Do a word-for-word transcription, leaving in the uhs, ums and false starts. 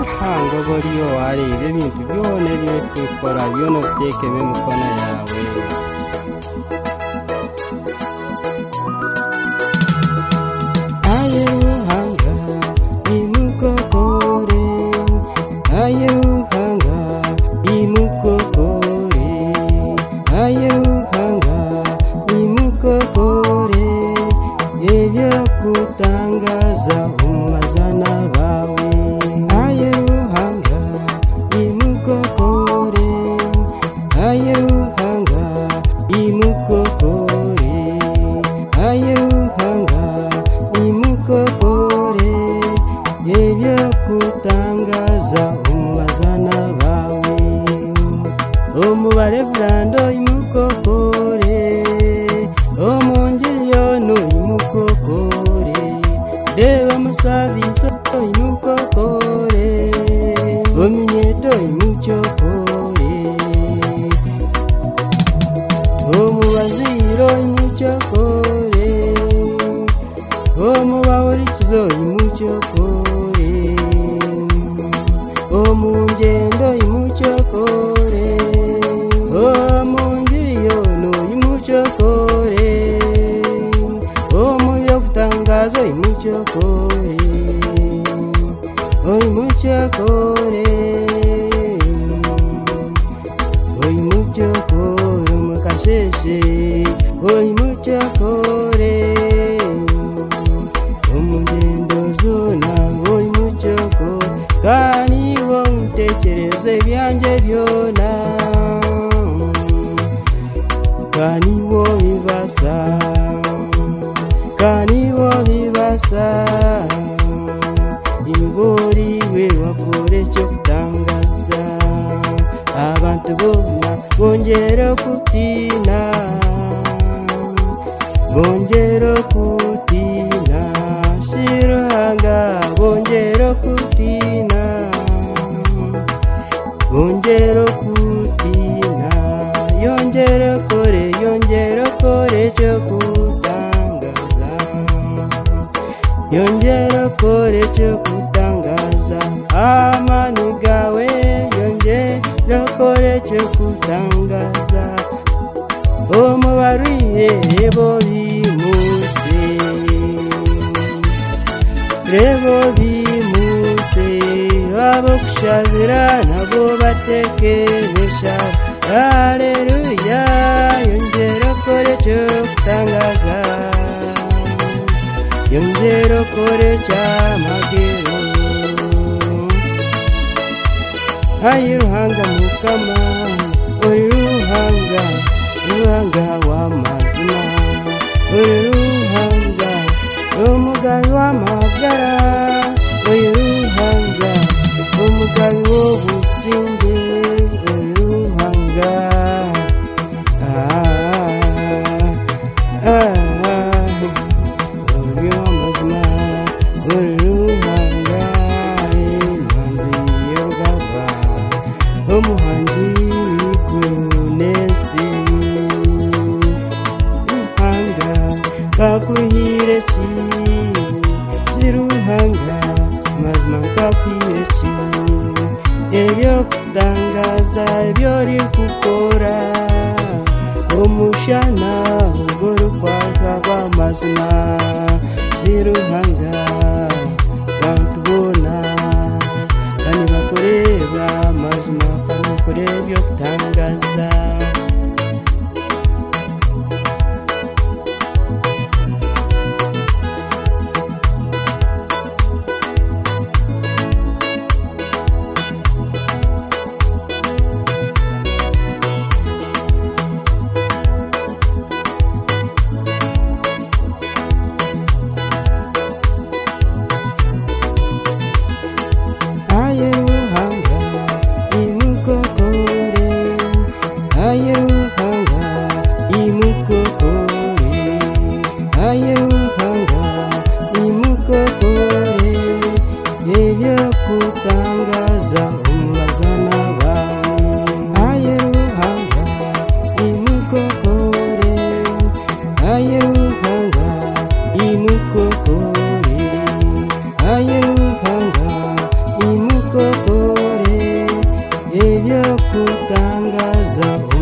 hanga boriyo warebe ibintu byone bimwe tukora byono tekeme mukono yawe aye hanga imukokore aye hanga imukokore aye hanga imukokore ebyo kutangaza umazana bawe aye hanga imukokore aye hanga imukokore aye hanga imukokore ebyo kutangaza umazana bawe omubare brando imukokore omonjiriyono imukokore deba musaviso imukokore ominyeto imuchokore omubaziro imuchokore omubawurikizo imuchokore omungendo imuchokore omunjiriyono imuchokore omubyokutangaza imuchokore oimuchokore oimuchokore mukasheshe oimuchokore omungendo zona oimuchokore kaniwo ntekereze byanje byona kaniwo bibasa kaniwo bibasa ibori we wakore cyo kutangaza abantu bona bongera kutina bongera kutina shiranga bongera kutina bongera kutina yongera kore yongera kore cyo kutangaza yongera kore cyo kutangaza amani gawe yongera kore cyo kutangaza omubarwire rebo bimuse rebo bimuse abo kushabira nabo batekeresha haleluya yongera kore cyo kutangaza yongera kore cyamagero hayi ruhanga mukama uri ruhanga ruhanga w'amazina uri ruhanga umugabi w'amagara uri ruhanga umugabi w'ubusinge uri ruhanga uri w'amazina uri ruhanga imanzi y'urugamba umuhanzi w'ikunesi ruhanga kakuhire ki ziruhanga mazima kakuhire ki ebyo kutangaza ebyo uri gukora umushana ugoro kwaka kw'amazima ziruhanga bantu bona kandi bakorera amazima kandi bakorera ebyo kutangaza aye ruhanga imukokore aye ruhanga imukokore aye ruhanga imukokore ebyo kutangaza umazana bawe aye ruhanga imukokore aye ruhanga imukokore aye ruhanga imukokore byo kutangaza